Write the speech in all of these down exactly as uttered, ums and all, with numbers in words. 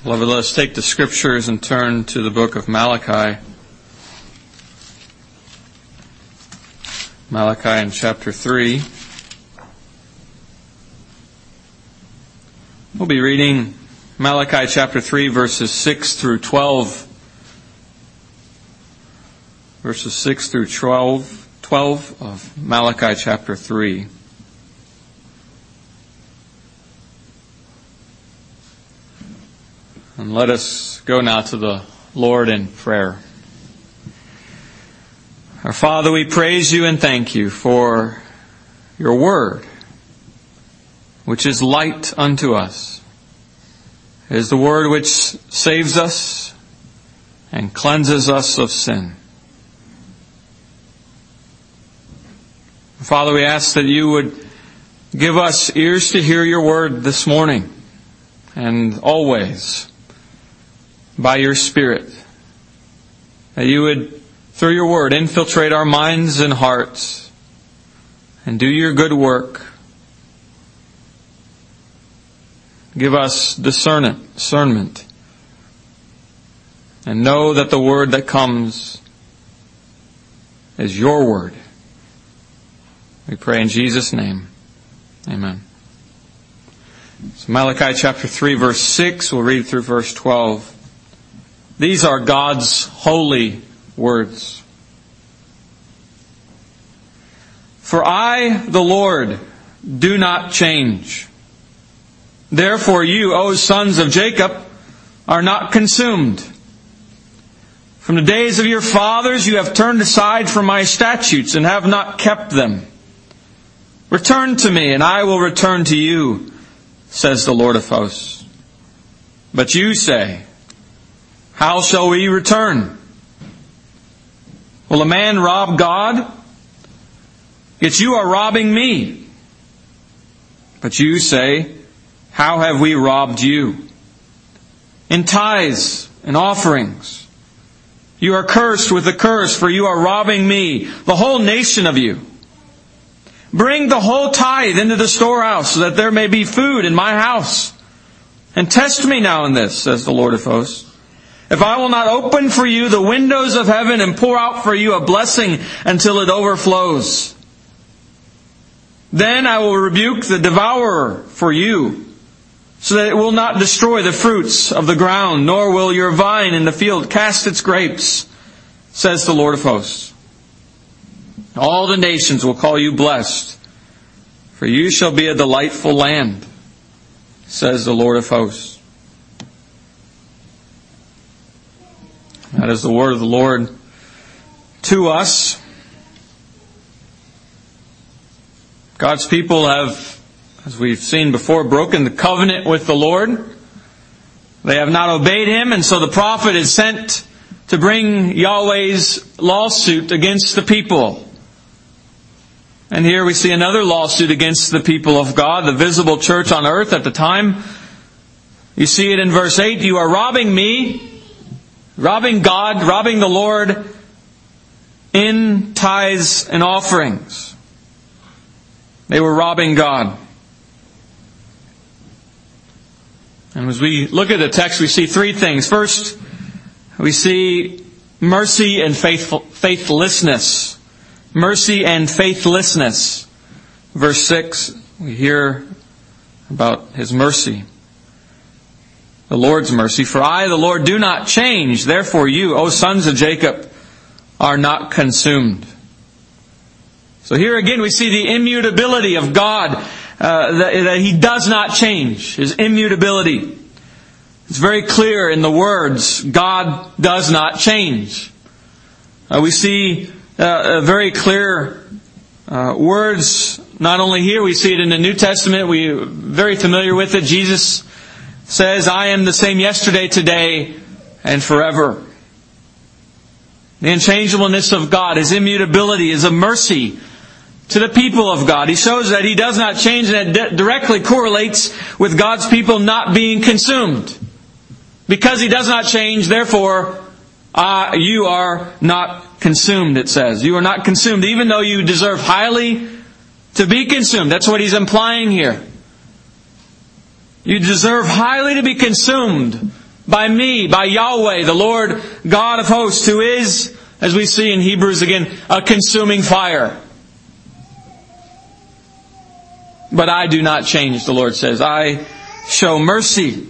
Beloved, let us take the Scriptures and turn to the book of Malachi. Malachi in chapter three. We'll be reading Malachi chapter three, verses six through twelve. Verses six through twelve, twelve of Malachi chapter three. And let us go now to the Lord in prayer. Our Father, we praise you and thank you for your word, which is light unto us. It is the word which saves us and cleanses us of sin. Father, we ask that you would give us ears to hear your word this morning and always by your Spirit. That you would, through your word, infiltrate our minds and hearts and do your good work. Give us discernment, discernment and know that the word that comes is your word. We pray in Jesus' name. Amen. So Malachi chapter three, verse six, we'll read through verse twelve. These are God's holy words. For I, the Lord, do not change. Therefore you, O sons of Jacob, are not consumed. From the days of your fathers you have turned aside from my statutes and have not kept them. Return to me, and I will return to you, says the Lord of hosts. But you say, how shall we return? Will a man rob God? Yet you are robbing me. But you say, how have we robbed you? In tithes and offerings. You are cursed with a curse, for you are robbing me, the whole nation of you. Bring the whole tithe into the storehouse, so that there may be food in my house. And test me now in this, says the Lord of hosts. If I will not open for you the windows of heaven and pour out for you a blessing until it overflows, then I will rebuke the devourer for you, so that it will not destroy the fruits of the ground, nor will your vine in the field cast its grapes, says the Lord of hosts. All the nations will call you blessed, for you shall be a delightful land, says the Lord of hosts. That is the word of the Lord to us. God's people have, as we've seen before, broken the covenant with the Lord. They have not obeyed Him, and so the prophet is sent to bring Yahweh's lawsuit against the people. And here we see another lawsuit against the people of God, the visible church on earth at the time. You see it in verse eight. You are robbing me, robbing God, robbing the Lord in tithes and offerings. They were robbing God. And as we look at the text, we see three things. First, we see mercy and faithful, faithlessness. Mercy and faithlessness. Verse six, we hear about His mercy. The Lord's mercy. For I, the Lord, do not change. Therefore you, O sons of Jacob, are not consumed. So here again we see the immutability of God. Uh, that, that He does not change. His immutability. It's very clear in the words, God does not change. Uh, we see uh, very clear uh, words, not only here, we see it in the New Testament. We're very familiar with it. Jesus says, I am the same yesterday, today, and forever. The unchangeableness of God, His immutability, is a mercy to the people of God. He shows that He does not change, and that directly correlates with God's people not being consumed. Because He does not change, therefore, uh, you are not consumed, it says. You are not consumed, even though you deserve highly to be consumed. That's what He's implying here. You deserve highly to be consumed. by me, by Yahweh, the Lord God of hosts, who is, as we see in Hebrews again, a consuming fire. But I do not change, the Lord says. I show mercy.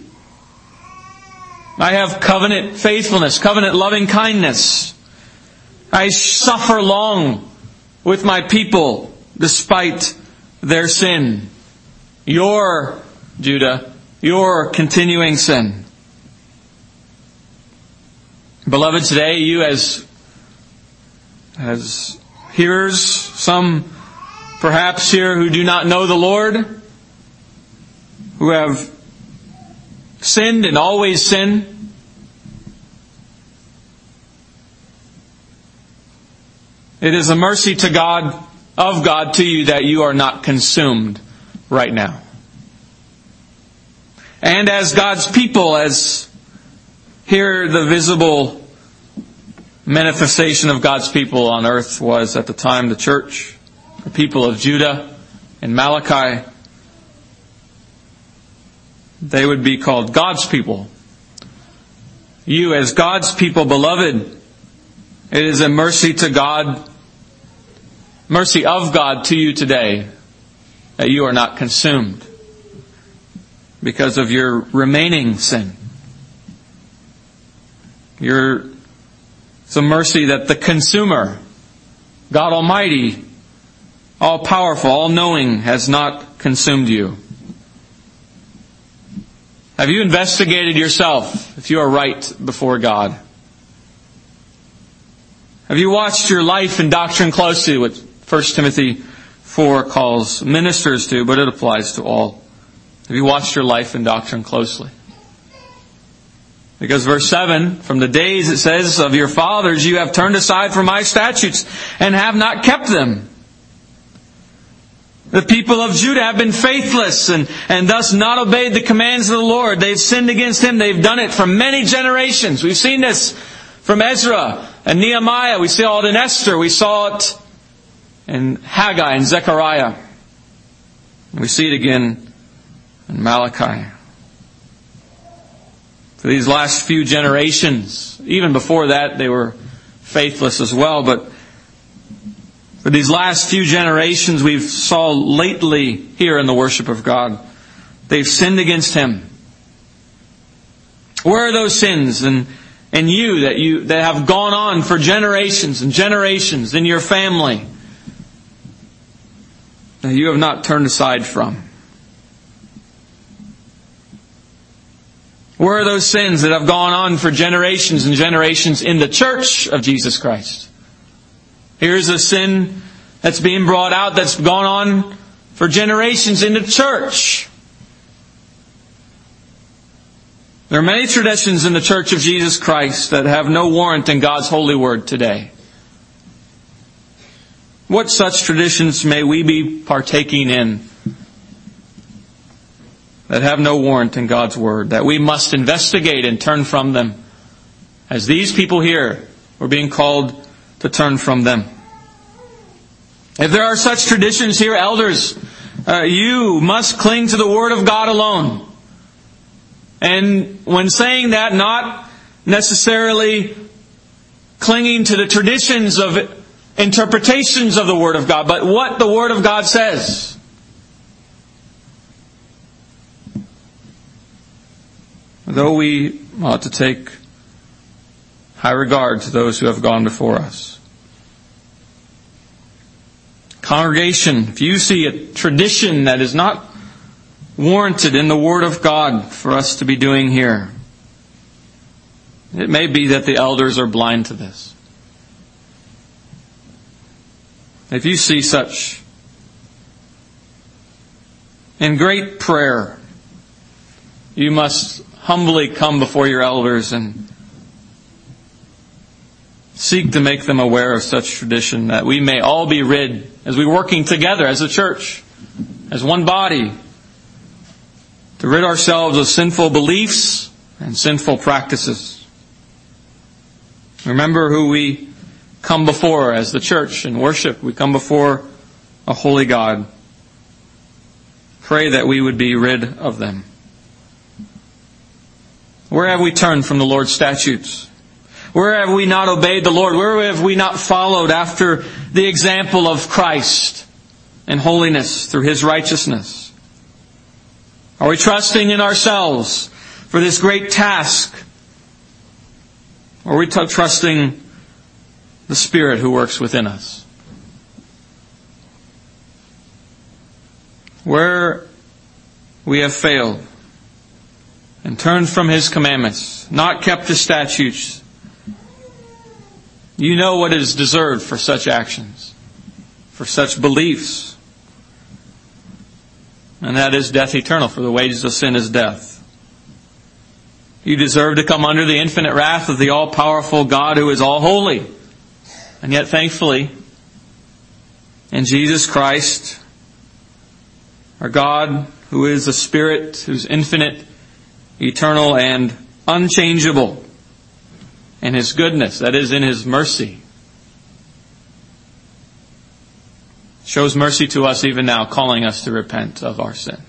I have covenant faithfulness, covenant loving kindness. I suffer long with my people despite their sin. Your, Judah, your continuing sin. Beloved, today you as, as hearers, some perhaps here who do not know the Lord, who have sinned and always sin, it is a mercy to God, of God to you, that you are not consumed right now. And as God's people, as here the visible manifestation of God's people on earth was at the time the church, the people of Judah and Malachi, they would be called God's people. You as God's people, beloved, it is a mercy to God, mercy of God to you today, that you are not consumed because of your remaining sin. You're, it's a mercy that the consumer, God Almighty, all-powerful, all-knowing, has not consumed you. Have you investigated yourself if you are right before God? Have you watched your life and doctrine closely, what First Timothy four calls ministers to, but it applies to all. Have you watched your life and doctrine closely? Because verse seven, from the days, it says, of your fathers you have turned aside from my statutes and have not kept them. The people of Judah have been faithless and, and thus not obeyed the commands of the Lord. They've sinned against Him. They've done it for many generations. We've seen this from Ezra and Nehemiah. We saw it in Esther. We saw it in Haggai and Zechariah. We see it again in Malachi. For these last few generations, even before that, they were faithless as well. But for these last few generations, we've saw lately here in the worship of God, they've sinned against Him. Where are those sins and and you that you that have gone on for generations and generations in your family that you have not turned aside from? Where are those sins that have gone on for generations and generations in the church of Jesus Christ? Here's a sin that's being brought out that's gone on for generations in the church. There are many traditions in the Church of Jesus Christ that have no warrant in God's holy word today. What such traditions may we be partaking in that have no warrant in God's word, that we must investigate and turn from them, as these people here were being called to turn from them? If there are such traditions here, elders, uh, you must cling to the Word of God alone. And when saying that, not necessarily clinging to the traditions of interpretations of the Word of God, but what the Word of God says. Though we ought to take high regard to those who have gone before us. Congregation, if you see a tradition that is not warranted in the Word of God for us to be doing here, it may be that the elders are blind to this. If you see such, in great prayer, you must humbly come before your elders and seek to make them aware of such tradition, that we may all be rid, as we're working together as a church, as one body, to rid ourselves of sinful beliefs and sinful practices. Remember who we come before as the church in worship. We come before a holy God. Pray that we would be rid of them. Where have we turned from the Lord's statutes? Where have we not obeyed the Lord? Where have we not followed after the example of Christ in holiness through His righteousness? Are we trusting in ourselves for this great task? Or are we t- trusting the Spirit who works within us? Where we have failed and turned from His commandments, not kept His statutes, you know what is deserved for such actions, for such beliefs. And that is death eternal, for the wages of sin is death. You deserve to come under the infinite wrath of the all-powerful God who is all holy. And yet, thankfully, in Jesus Christ, our God, who is a Spirit, who's infinite, eternal, and unchangeable, and His goodness, that is, in His mercy, shows mercy to us even now, calling us to repent of our sin.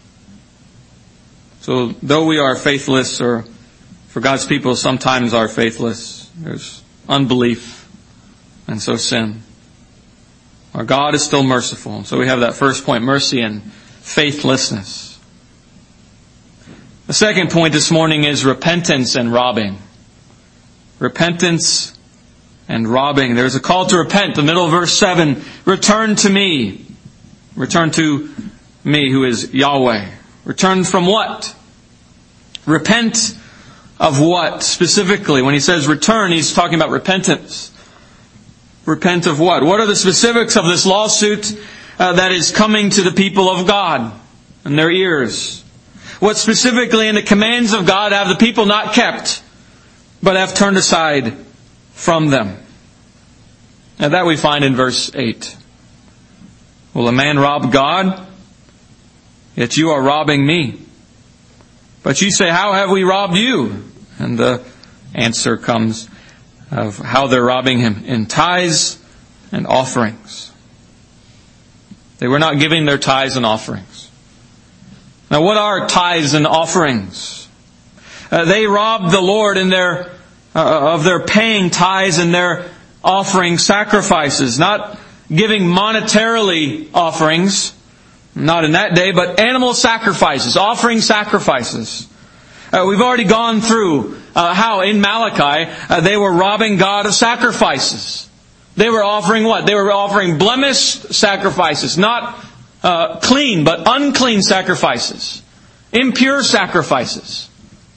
So, though we are faithless, or for God's people sometimes are faithless, there's unbelief, and so sin, our God is still merciful. So we have that first point, mercy and faithlessness. The second point this morning is repentance and robbing. Repentance and robbing. There's a call to repent. The middle of verse seven, return to me. Return to me, who is Yahweh. Return from what? Repent of what? Specifically, when he says return, he's talking about repentance. Repent of what? What are the specifics of this lawsuit uh, that is coming to the people of God in their ears? What specifically in the commands of God have the people not kept, but have turned aside from them? And that we find in verse eight. Will a man rob God? Yet you are robbing me. But you say, how have we robbed you? And the answer comes of how they're robbing Him in tithes and offerings. They were not giving their tithes and offerings. Now, what are tithes and offerings? Uh, they robbed the Lord in their uh, of their paying tithes and their offering sacrifices, not giving monetarily offerings, not in that day, but animal sacrifices, offering sacrifices. Uh, we've already gone through uh, how in Malachi uh, they were robbing God of sacrifices. They were offering what? They were offering blemished sacrifices, not uh, clean, but unclean sacrifices, impure sacrifices.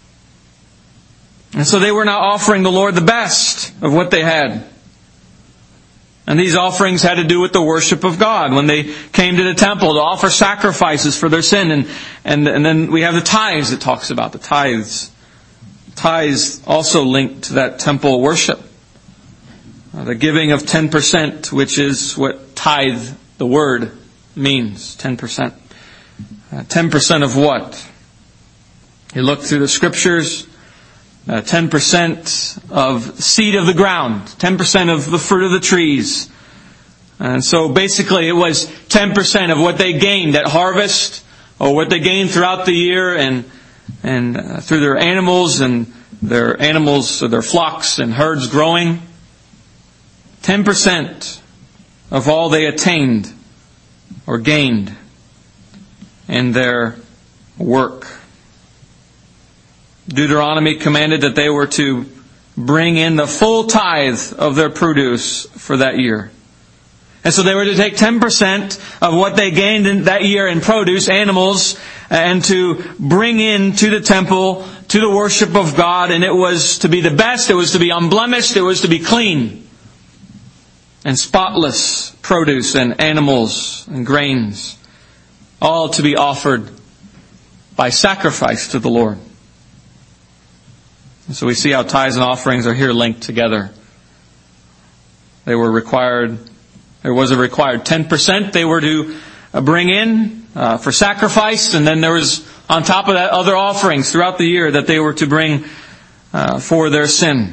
And so they were not offering the Lord the best of what they had. And these offerings had to do with the worship of God. When they came to the temple to offer sacrifices for their sin. And, and, and then we have the tithes it talks about, the tithes. Tithes also linked to that temple worship. Uh, the giving of ten percent, which is what tithe, the word, means. ten percent. Uh, ten percent of what? You look through the Scriptures. Uh, ten percent of seed of the ground, ten percent of the fruit of the trees. And so basically it was ten percent of what they gained at harvest, or what they gained throughout the year, and and uh, through their animals and their animals, or their flocks and herds growing. ten percent of all they attained or gained in their work. Deuteronomy commanded that they were to bring in the full tithe of their produce for that year. And so they were to take ten percent of what they gained in that year in produce, animals, and to bring in to the temple, to the worship of God. And it was to be the best, it was to be unblemished, it was to be clean and spotless produce and animals and grains, all to be offered by sacrifice to the Lord. And so we see how tithes and offerings are here linked together. They were required, there was a required ten percent they were to bring in uh, for sacrifice, and then there was on top of that other offerings throughout the year that they were to bring uh, for their sin.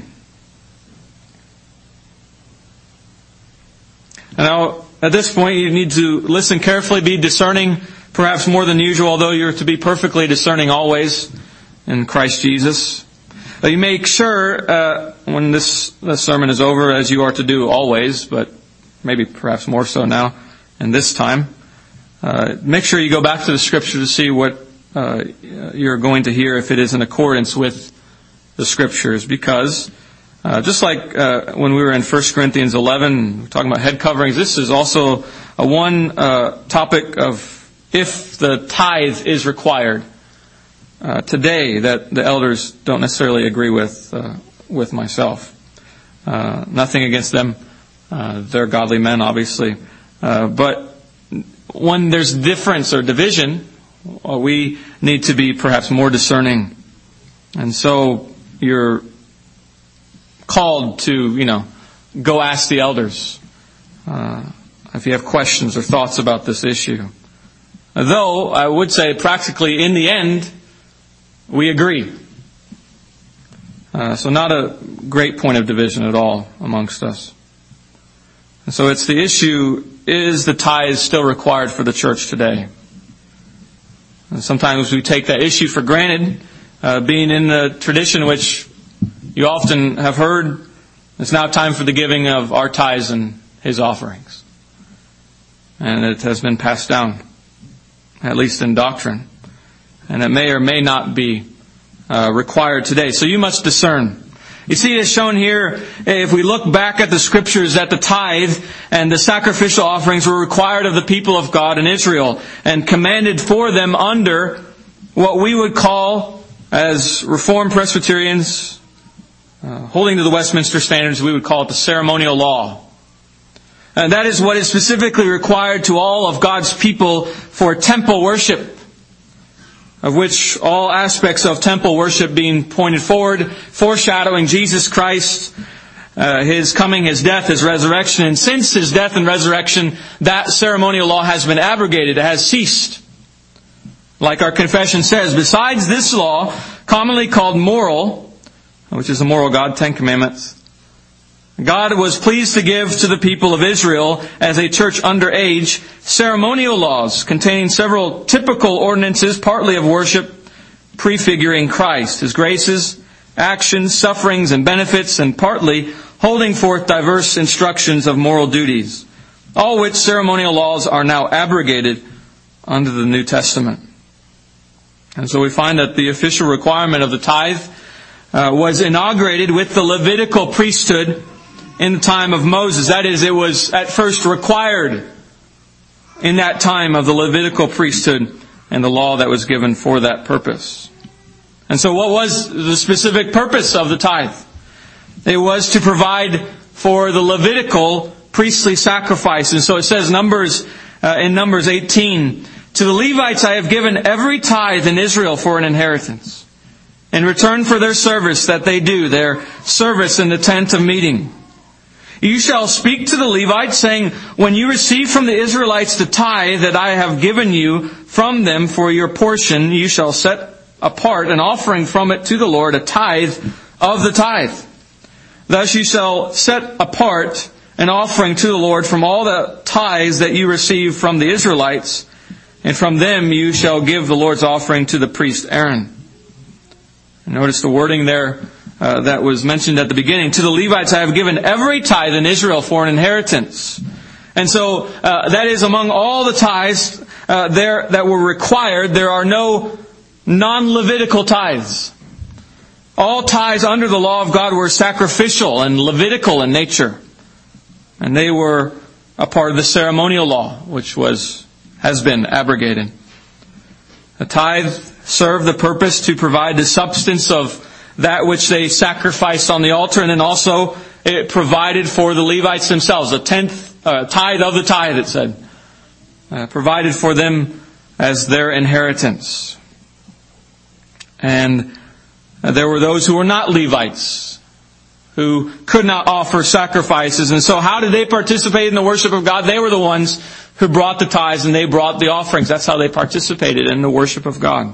Now, at this point, you need to listen carefully, be discerning, perhaps more than usual, although you're to be perfectly discerning always. in Christ Jesus. But you make sure, uh, when this, this sermon is over, as you are to do always, but maybe perhaps more so now and this time, uh, make sure you go back to the Scripture to see what uh, you're going to hear, if it is in accordance with the Scriptures. Because uh, just like uh, when we were in First Corinthians eleven, talking about head coverings, this is also a one uh, topic of if the tithe is required. Uh, today that the elders don't necessarily agree with uh, with myself. Uh, nothing against them. Uh, they're godly men, obviously. Uh, but when there's difference or division, well, we need to be perhaps more discerning. And so you're called to, you know, go ask the elders uh, if you have questions or thoughts about this issue. Though, I would say practically in the end, we agree. Uh, so not a great point of division at all amongst us. And so it's the issue, is the tithe still required for the church today? And sometimes we take that issue for granted, uh, being in the tradition which you often have heard, it's now time for the giving of our tithes and his offerings. And it has been passed down, at least in doctrine. And it may or may not be uh, required today. So you must discern. You see, it's shown here, if we look back at the Scriptures, that the tithe and the sacrificial offerings were required of the people of God in Israel and commanded for them under what we would call, as Reformed Presbyterians, uh, holding to the Westminster Standards, we would call it the ceremonial law. And that is what is specifically required to all of God's people for temple worship, of which all aspects of temple worship being pointed forward, foreshadowing Jesus Christ, uh, His coming, His death, His resurrection. And since His death and resurrection, that ceremonial law has been abrogated, it has ceased. Like our confession says, besides this law, commonly called moral, which is the moral God, Ten Commandments, God was pleased to give to the people of Israel, as a church under age, ceremonial laws containing several typical ordinances, partly of worship, prefiguring Christ, His graces, actions, sufferings, and benefits, and partly holding forth diverse instructions of moral duties, all which ceremonial laws are now abrogated under the New Testament. And so we find that the official requirement of the tithe uh, was inaugurated with the Levitical priesthood in the time of Moses. That is, it was at first required in that time of the Levitical priesthood and the law that was given for that purpose. And so what was the specific purpose of the tithe? It was to provide for the Levitical priestly sacrifice. And so it says Numbers uh, in Numbers eighteen, to the Levites I have given every tithe in Israel for an inheritance, in return for their service that they do, their service in the tent of meeting. You shall speak to the Levites, saying, when you receive from the Israelites the tithe that I have given you from them for your portion, you shall set apart an offering from it to the Lord, a tithe of the tithe. Thus you shall set apart an offering to the Lord from all the tithes that you receive from the Israelites, and from them you shall give the Lord's offering to the priest Aaron. Notice the wording there uh, that was mentioned at the beginning. To the Levites I have given every tithe in Israel for an inheritance. And so uh, that is among all the tithes uh, there that were required. There are no non-Levitical tithes. All tithes under the law of God were sacrificial and Levitical in nature. And they were a part of the ceremonial law, which was has been abrogated. The tithe served the purpose to provide the substance of that which they sacrificed on the altar, and then also it provided for the Levites themselves, a tenth uh, tithe of the tithe, it said, uh, provided for them as their inheritance. And uh, there were those who were not Levites, who could not offer sacrifices. And so how did they participate in the worship of God? They were the ones who brought the tithes and they brought the offerings. That's how they participated in the worship of God.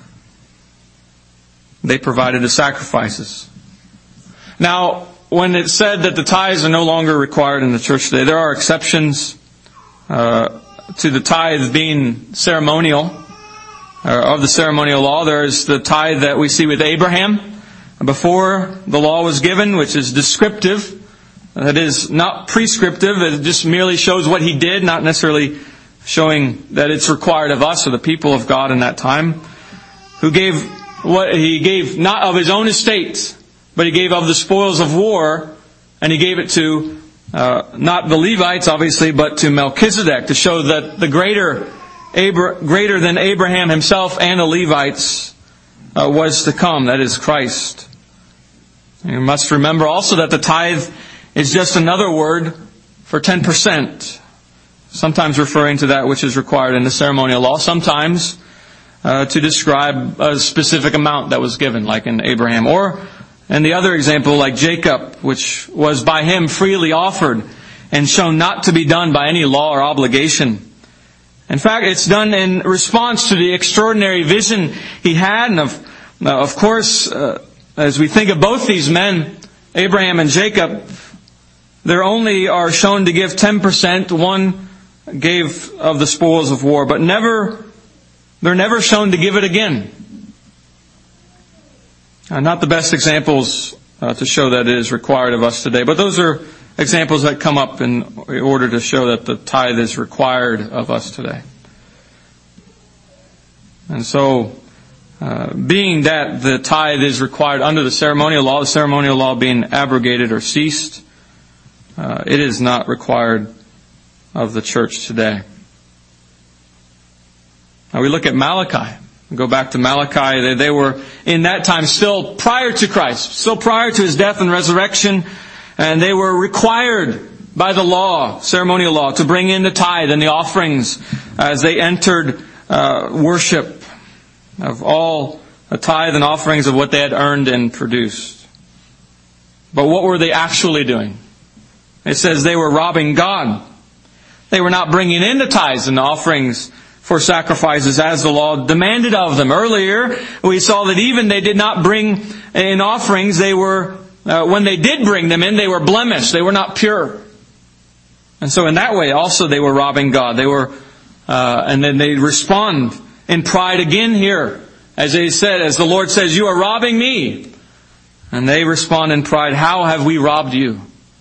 They provided the sacrifices. Now, when it's said that the tithes are no longer required in the church today, there are exceptions uh, to the tithe being ceremonial. of the ceremonial law. There's the tithe that we see with Abraham before the law was given, which is descriptive. That is not prescriptive. It just merely shows what he did, not necessarily showing that it's required of us or the people of God in that time. Who gave what he gave not of his own estate, but he gave of the spoils of war, and he gave it to uh, not the Levites, obviously, but to Melchizedek, to show that the greater, Abra- greater than Abraham himself and the Levites uh, was to come. That is Christ. You must remember also that the tithe is just another word for ten percent. Sometimes referring to that which is required in the ceremonial law. Sometimes uh, to describe a specific amount that was given, like in Abraham. Or in the other example, like Jacob, which was by him freely offered and shown not to be done by any law or obligation. In fact, it's done in response to the extraordinary vision he had. And of, of course, uh, as we think of both these men, Abraham and Jacob, they only are shown to give ten percent. One gave of the spoils of war, but never, they're never shown to give it again. Uh, not the best examples uh, to show that it is required of us today, but those are examples that come up in order to show that the tithe is required of us today. And so, uh, being that the tithe is required under the ceremonial law, the ceremonial law being abrogated or ceased, uh, it is not required of the church today. Now we look at Malachi. We go back to Malachi. They, they were in that time still prior to Christ, still prior to His death and resurrection, and they were required by the law, ceremonial law, to bring in the tithe and the offerings as they entered uh, worship of all the tithe and offerings of what they had earned and produced. But what were they actually doing? It says they were robbing God. They were not bringing in the tithes and the offerings for sacrifices as the law demanded of them. Earlier, we saw that even they did not bring in offerings. They were, uh, when they did bring them in, they were blemished. They were not pure. And so in that way, also they were robbing God. They were, uh, and then they respond in pride again here. As they said, as the Lord says, "You are robbing me." And they respond in pride, "How have we robbed you?"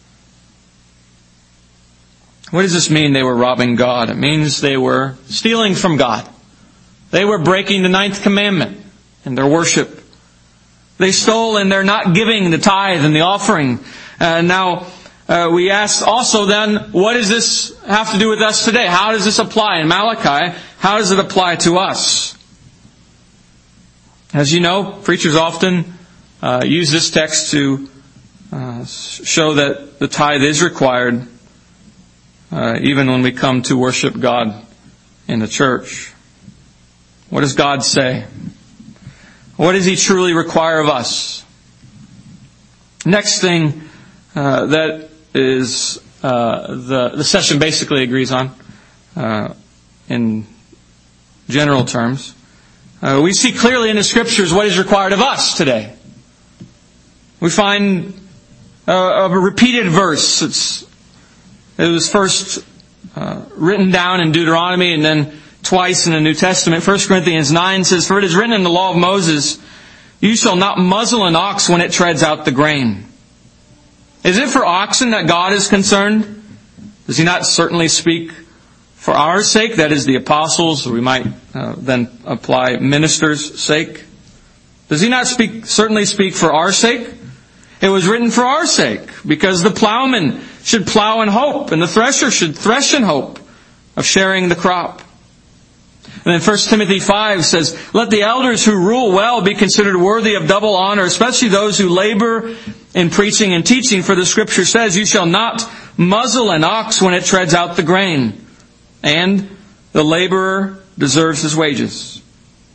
What does this mean they were robbing God? It means they were stealing from God. They were breaking the ninth commandment in their worship. They stole and they're not giving the tithe and the offering. Uh, now, uh, we ask also then, what does this have to do with us today? How does this apply in Malachi? How does it apply to us? As you know, preachers often uh, use this text to uh, show that the tithe is required Uh, even when we come to worship God in the church. What does God say? What does He truly require of us? Next thing uh, that is uh, the, the session basically agrees on, uh, in general terms, uh, we see clearly in the Scriptures what is required of us today. We find uh, a repeated verse. It's It was first uh, written down in Deuteronomy and then twice in the New Testament. First Corinthians nine says, "For it is written in the law of Moses, you shall not muzzle an ox when it treads out the grain." Is it for oxen that God is concerned? Does He not certainly speak for our sake? That is the apostles, or we might uh, then apply ministers' sake. Does He not speak certainly speak for our sake? It was written for our sake, because the plowman should plow in hope, and the thresher should thresh in hope of sharing the crop. And then First Timothy five says, "Let the elders who rule well be considered worthy of double honor, especially those who labor in preaching and teaching. For the Scripture says, you shall not muzzle an ox when it treads out the grain, and the laborer deserves his wages."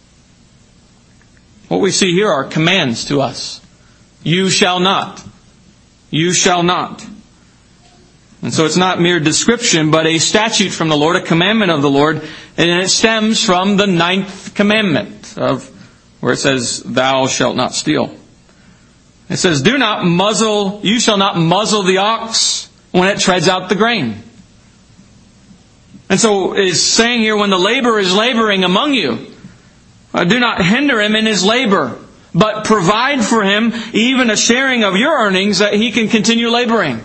What we see here are commands to us. You shall not. You shall not. And so it's not mere description, but a statute from the Lord, a commandment of the Lord, and it stems from the ninth commandment, of where it says, "Thou shalt not steal." It says, "Do not muzzle, you shall not muzzle the ox when it treads out the grain." And so it's saying here, when the laborer is laboring among you, Uh, do not hinder him in his labor, but provide for him even a sharing of your earnings that he can continue laboring.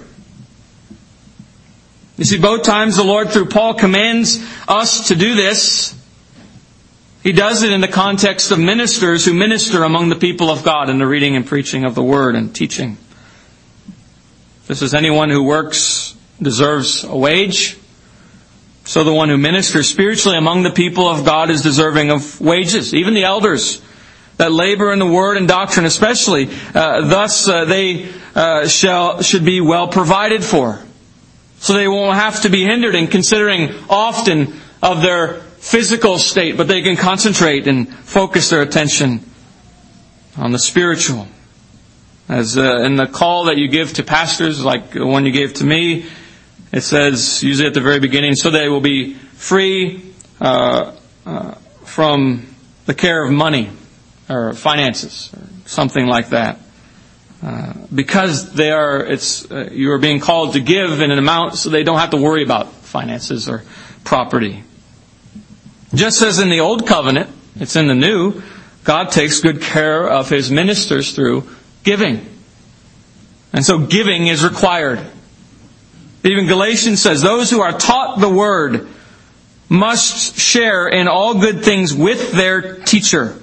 You see, both times the Lord, through Paul, commands us to do this. He does it in the context of ministers who minister among the people of God in the reading and preaching of the Word and teaching. Just as anyone who works deserves a wage, so the one who ministers spiritually among the people of God is deserving of wages. Even the elders that labor in the Word and doctrine especially, uh, thus uh, they uh, shall should be well provided for. So they won't have to be hindered in considering often of their physical state, but they can concentrate and focus their attention on the spiritual. As uh, in the call that you give to pastors, like the one you gave to me, it says, usually at the very beginning, so they will be free uh, uh, from the care of money or finances or something like that. Uh, because they are, it's uh, you are being called to give in an amount so they don't have to worry about finances or property. Just as in the Old Covenant, it's in the New, God takes good care of His ministers through giving. And so giving is required. Even Galatians says, those who are taught the Word must share in all good things with their teacher.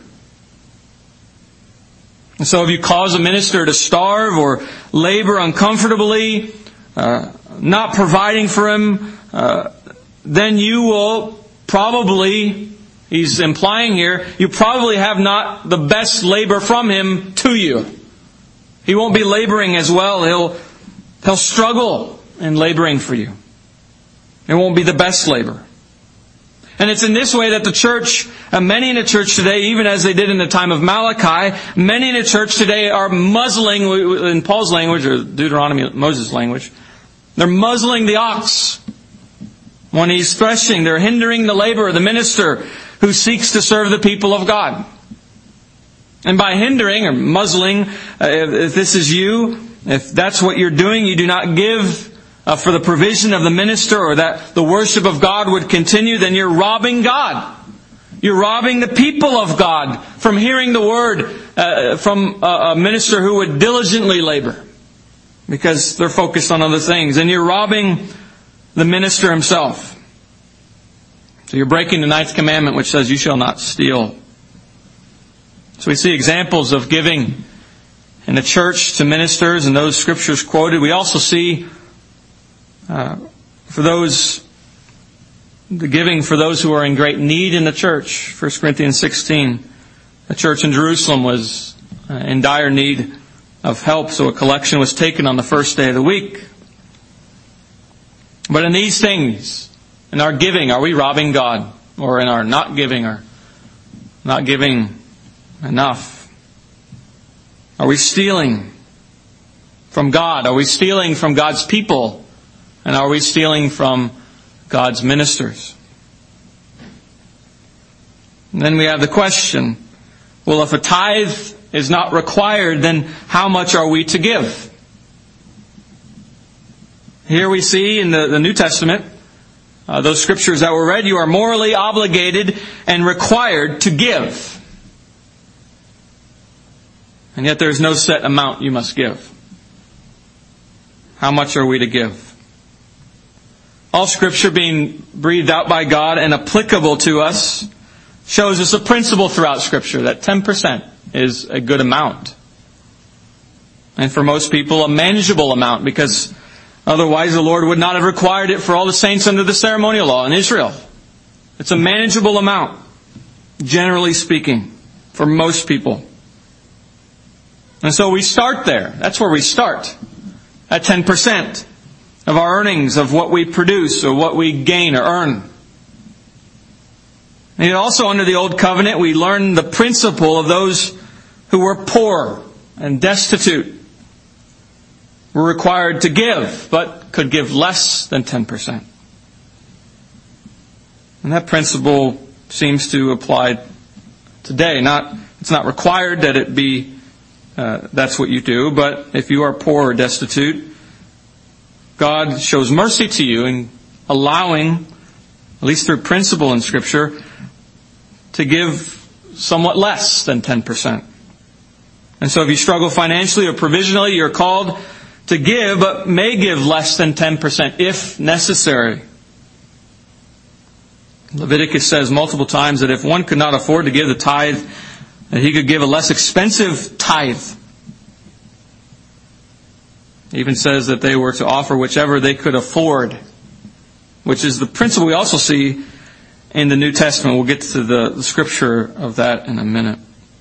And so if you cause a minister to starve or labor uncomfortably, uh, not providing for him, uh, then you will probably, he's implying here, you probably have not the best labor from him to you. He won't be laboring as well. He'll, he'll struggle in laboring for you. It won't be the best labor. And it's in this way that the church, uh, many in the church today, even as they did in the time of Malachi, many in the church today are muzzling, in Paul's language, or Deuteronomy, Moses' language, they're muzzling the ox. When he's threshing, they're hindering the labor of the minister who seeks to serve the people of God. And by hindering or muzzling, uh, if this is you, if that's what you're doing, you do not give Uh, for the provision of the minister, or that the worship of God would continue, then you're robbing God. You're robbing the people of God from hearing the Word uh, from a, a minister who would diligently labor, because they're focused on other things. And you're robbing the minister himself. So you're breaking the ninth commandment, which says you shall not steal. So we see examples of giving in the church to ministers and those scriptures quoted. We also see Uh, for those, the giving for those who are in great need in the church. First Corinthians sixteen. The church in Jerusalem was uh, in dire need of help, so a collection was taken on the first day of the week. But in these things, in our giving, are we robbing God? Or in our not giving, or not giving enough? Are we stealing from God? Are we stealing from God's people? And are we stealing from God's ministers? And then we have the question, well, if a tithe is not required, then how much are we to give? Here we see in the, the New Testament, uh, those scriptures that were read, you are morally obligated and required to give. And yet there is no set amount you must give. How much are we to give? All Scripture being breathed out by God and applicable to us shows us a principle throughout Scripture that ten percent is a good amount. And for most people, a manageable amount, because otherwise the Lord would not have required it for all the saints under the ceremonial law in Israel. It's a manageable amount, generally speaking, for most people. And so we start there. That's where we start, at ten percent. Of our earnings, of what we produce, or what we gain or earn. And also under the Old Covenant, we learn the principle of those who were poor and destitute were required to give, but could give less than ten percent. And that principle seems to apply today. Not, it's not required that it be, uh, that's what you do, but if you are poor or destitute, God shows mercy to you in allowing, at least through principle in Scripture, to give somewhat less than ten percent. And so if you struggle financially or provisionally, you're called to give, but may give less than ten percent if necessary. Leviticus says multiple times that if one could not afford to give the tithe, that he could give a less expensive tithe. It even says that they were to offer whichever they could afford, which is the principle we also see in the New Testament. We'll get to the, the scripture of that in a minute.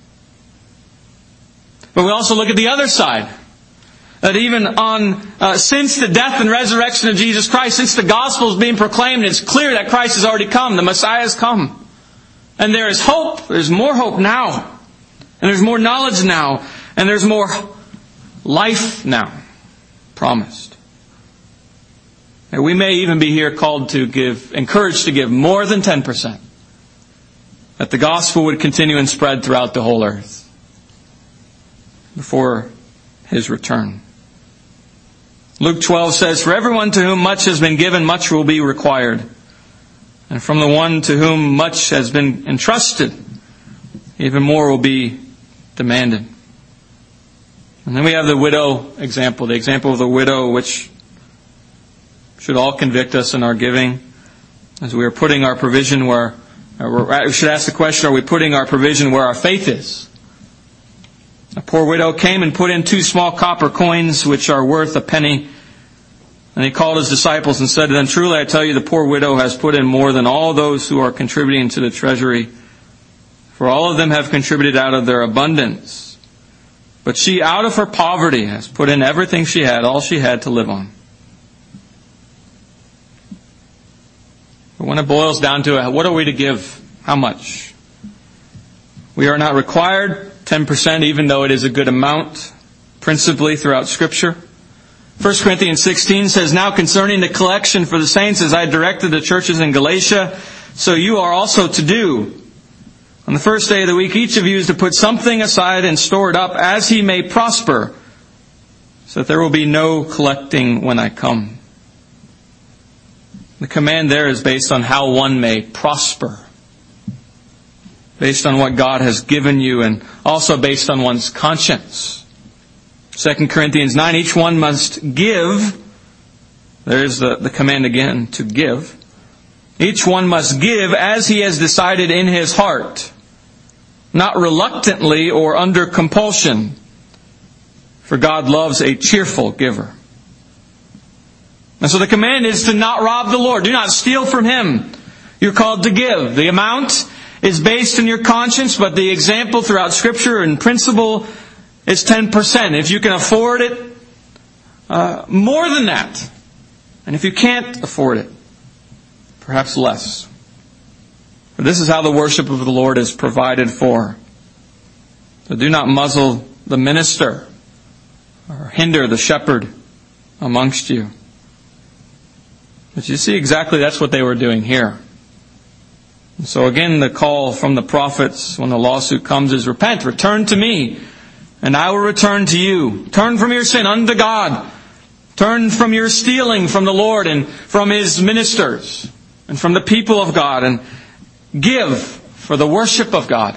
But we also look at the other side. That even on, uh, since the death and resurrection of Jesus Christ, since the gospel is being proclaimed, it's clear that Christ has already come. The Messiah has come. And there is hope. There's more hope now. And there's more knowledge now. And there's more life now promised. And we may even be here called to give, encouraged to give more than ten percent. That the gospel would continue and spread throughout the whole earth before His return. Luke twelve says, "For everyone to whom much has been given, much will be required. And from the one to whom much has been entrusted, even more will be demanded." And then we have the widow example, the example of the widow, which should all convict us in our giving, as we are putting our provision where, or we should ask the question, are we putting our provision where our faith is? A poor widow came and put in two small copper coins, which are worth a penny. And He called His disciples and said to them, "Truly I tell you, the poor widow has put in more than all those who are contributing to the treasury. For all of them have contributed out of their abundance. But she, out of her poverty, has put in everything she had, all she had to live on." But when it boils down to it, what are we to give? How much? We are not required ten percent, even though it is a good amount, principally throughout Scripture. First Corinthians sixteen says, "Now concerning the collection for the saints, as I directed the churches in Galatia, so you are also to do. On the first day of the week, each of you is to put something aside and store it up as he may prosper, so that there will be no collecting when I come." The command there is based on how one may prosper, based on what God has given you, and also based on one's conscience. Second Corinthians nine, "Each one must give." There's the, the command again, to give. "Each one must give as he has decided in his heart, not reluctantly or under compulsion, for God loves a cheerful giver." And so the command is to not rob the Lord. Do not steal from Him. You're called to give. The amount is based on your conscience, but the example throughout Scripture and principle is ten percent. If you can afford it, uh, more than that. And if you can't afford it, perhaps less. For this is how the worship of the Lord is provided for. So do not muzzle the minister or hinder the shepherd amongst you. But you see exactly that's what they were doing here. And so again, the call from the prophets when the lawsuit comes is, "Repent, return to me, and I will return to you." Turn from your sin unto God. Turn from your stealing from the Lord and from His ministers and from the people of God, and give for the worship of God.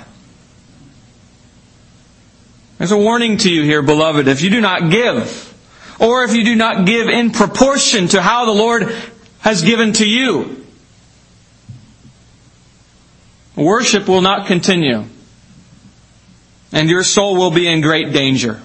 There's a warning to you here, beloved. If you do not give, or if you do not give in proportion to how the Lord has given to you, worship will not continue, and your soul will be in great danger.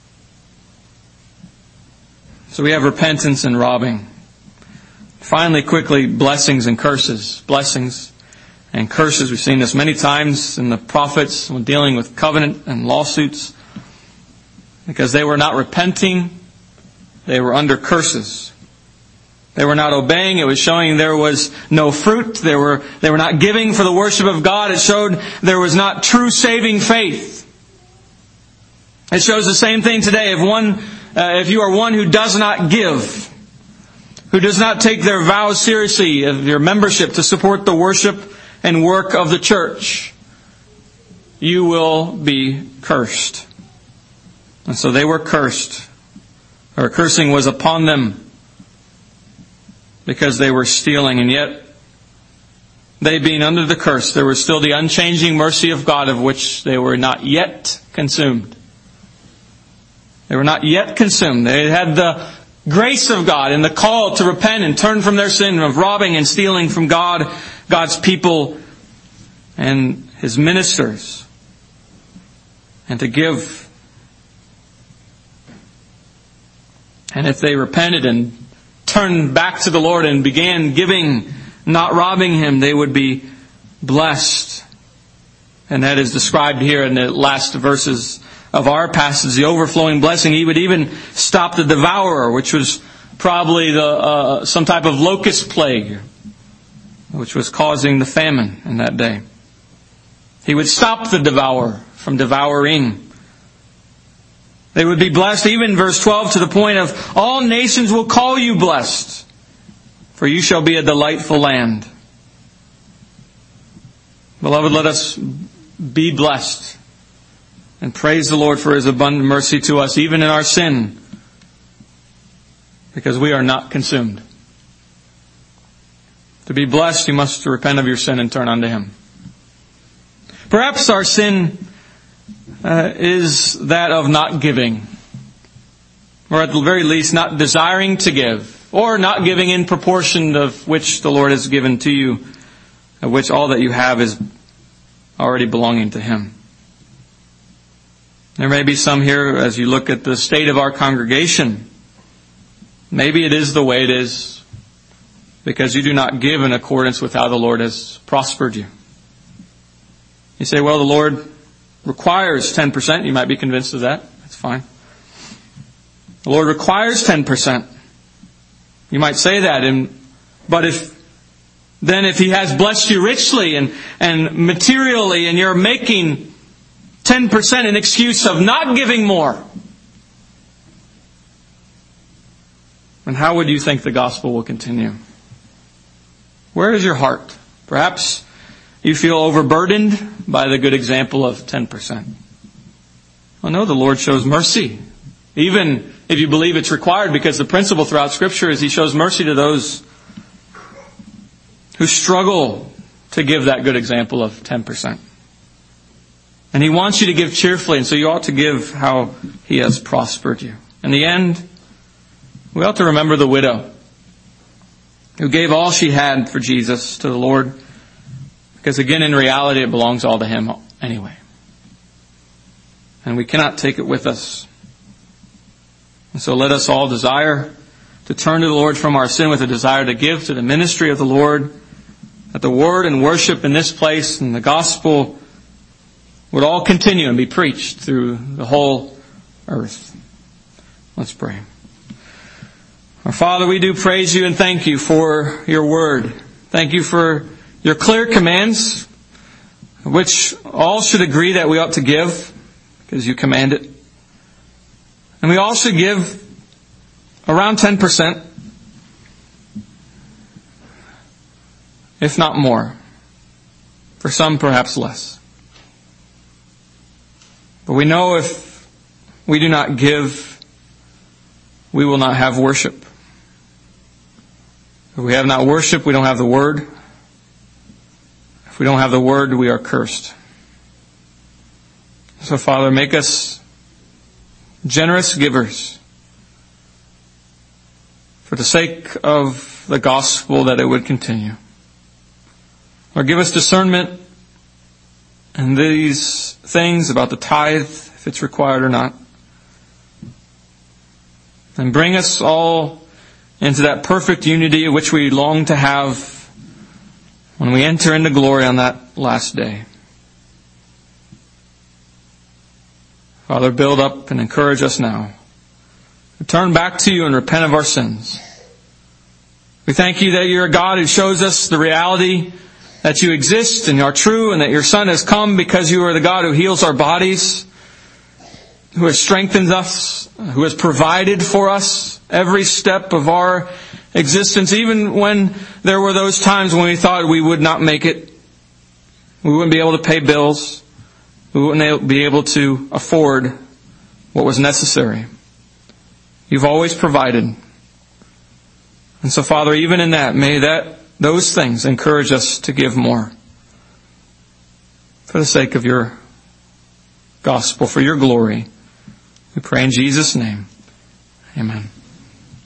So we have repentance and robbing. Finally, quickly, blessings and curses. Blessings and curses. We've seen this many times in the prophets when dealing with covenant and lawsuits. Because they were not repenting, they were under curses. They were not obeying. It was showing there was no fruit. They were, they were not giving for the worship of God. It showed there was not true saving faith. It shows the same thing today. If one, uh, if you are one who does not give, who does not take their vows seriously of your membership to support the worship and work of the church, you will be cursed. And so they were cursed. Or cursing was upon them, because they were stealing. And yet, they being under the curse, there was still the unchanging mercy of God of which they were not yet consumed. They were not yet consumed. They had the grace of God and the call to repent and turn from their sin of robbing and stealing from God, God's people and His ministers, and to give. And if they repented and turned back to the Lord and began giving, not robbing Him, they would be blessed. And that is described here in the last verses of our passage, the overflowing blessing. He would even stop the devourer, which was probably the uh, some type of locust plague, which was causing the famine in that day. He would stop the devourer from devouring. They would be blessed, even verse twelve, to the point of, all nations will call you blessed, for you shall be a delightful land. Beloved, let us be blessed and praise the Lord for His abundant mercy to us, even in our sin, because we are not consumed. To be blessed, you must repent of your sin and turn unto Him. Perhaps our sin uh, is that of not giving, or at the very least not desiring to give, or not giving in proportion of which the Lord has given to you, of which all that you have is already belonging to Him. There may be some here, as you look at the state of our congregation, maybe it is the way it is because you do not give in accordance with how the Lord has prospered you. You say, well, the Lord requires ten percent. You might be convinced of that. That's fine. The Lord requires ten percent. You might say that, and but if then if He has blessed you richly and, and materially, and you're making ten percent an excuse of not giving more, and how would you think the gospel will continue? Where is your heart? Perhaps you feel overburdened by the good example of ten percent. Well, no, the Lord shows mercy. Even if you believe it's required, because the principle throughout Scripture is He shows mercy to those who struggle to give that good example of ten percent. And He wants you to give cheerfully, and so you ought to give how He has prospered you. In the end, we ought to remember the widow who gave all she had for Jesus to the Lord, because again, in reality, it belongs all to Him anyway. And we cannot take it with us. And so let us all desire to turn to the Lord from our sin with a desire to give to the ministry of the Lord, that the word and worship in this place and the gospel would all continue and be preached through the whole earth. Let's pray. Our Father, we do praise You and thank You for Your word. Thank You for Your clear commands, which all should agree that we ought to give, because You command it. And we all should give around ten percent, if not more. For some, perhaps less. But we know if we do not give, we will not have worship. If we have not worship, we don't have the Word. If we don't have the Word, we are cursed. So, Father, make us generous givers for the sake of the gospel, that it would continue. Lord, give us discernment in these things about the tithe, if it's required or not. And bring us all into that perfect unity which we long to have when we enter into glory on that last day. Father, build up and encourage us now to turn back to You and repent of our sins. We thank You that You're a God who shows us the reality that You exist and are true, and that Your Son has come because You are the God who heals our bodies, who has strengthened us, who has provided for us every step of our existence, even when there were those times when we thought we would not make it. We wouldn't be able to pay bills. We wouldn't be able to afford what was necessary. You've always provided. And so, Father, even in that, may that those things encourage us to give more. For the sake of your gospel, for your glory, we pray in Jesus' name. Amen.